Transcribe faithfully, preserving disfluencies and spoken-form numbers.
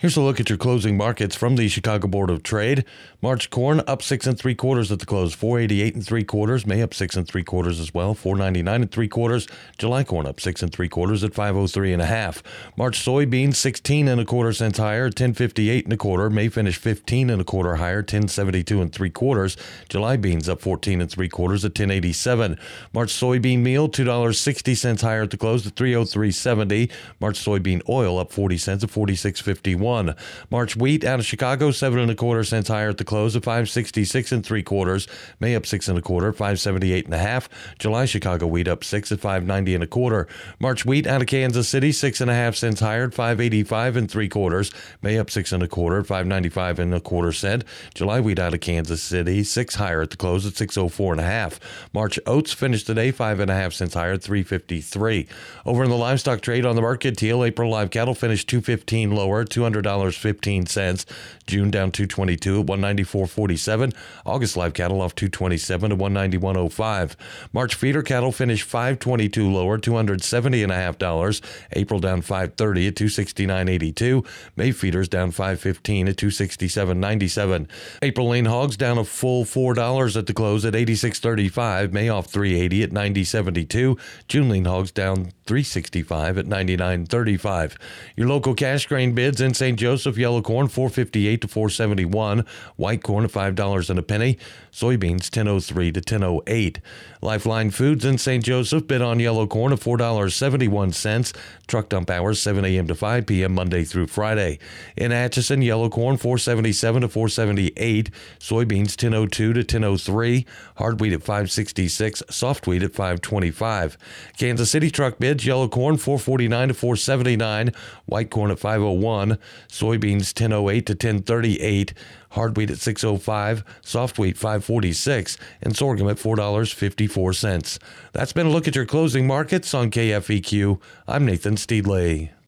Here's a look at your closing markets from the Chicago Board of Trade. March corn up six and three quarters at the close, four eighty-eight and three quarters. May up six and three quarters as well, four ninety-nine and three quarters. July corn up six and three quarters at five oh three and a half. March soybeans sixteen and a quarter cents higher, ten fifty-eight and a quarter. May finish fifteen and a quarter higher, ten seventy-two and three quarters. July beans up fourteen and three quarters at ten eighty-seven. March soybean meal two dollars and sixty cents higher at the close at three oh three seventy. March soybean oil up forty cents at forty-six fifty-one. March wheat out of Chicago, seven and a quarter cents higher at the close at five sixty-six and three quarters. May up six and a quarter, five seventy-eight and a half. July Chicago wheat up six at five ninety and a quarter. March wheat out of Kansas City, six and a half cents higher at five eighty-five and three quarters. May up six and a quarter, five ninety-five and a quarter cent. July wheat out of Kansas City, six higher at the close at six oh four and a half. March oats finished today five and a half cents higher at three fifty-three. Over in the livestock trade on the market, teal April live cattle finished two fifteen lower, two hundred dollars and fifteen cents. June down two twenty-two at one ninety-four forty-seven. August live cattle off two twenty-seven to one ninety-one oh five. March feeder cattle finished five twenty-two lower, two hundred seventy and a half dollars. April down five thirty at two sixty-nine eighty-two. May feeders down five fifteen at two sixty-seven ninety-seven. April lean hogs down a full four dollars at the close at eighty-six thirty-five. May off three eighty at ninety seventy-two. June lean hogs down three sixty-five at ninety-nine thirty-five. Your local cash grain bids in Saint Joseph: yellow corn four fifty-eight to four seventy-one, white corn at five dollars and a penny, soybeans ten oh three to ten oh eight. Lifeline Foods in Saint Joseph bid on yellow corn at four dollars and seventy-one cents. Truck dump hours seven a.m. to five p.m. Monday through Friday. In Atchison, yellow corn four seventy-seven to four seventy-eight, soybeans ten oh two to ten oh three, hard wheat at five sixty-six, soft wheat at five twenty-five. Kansas City truck bids: yellow corn four forty-nine to four seventy-nine, white corn at five oh one, soybeans ten oh eight to ten thirty-eight, hard wheat at six oh five, soft wheat five forty-six, and sorghum at four dollars and fifty-four cents. That's been a look at your closing markets on K F E Q. I'm Nathan Steedley.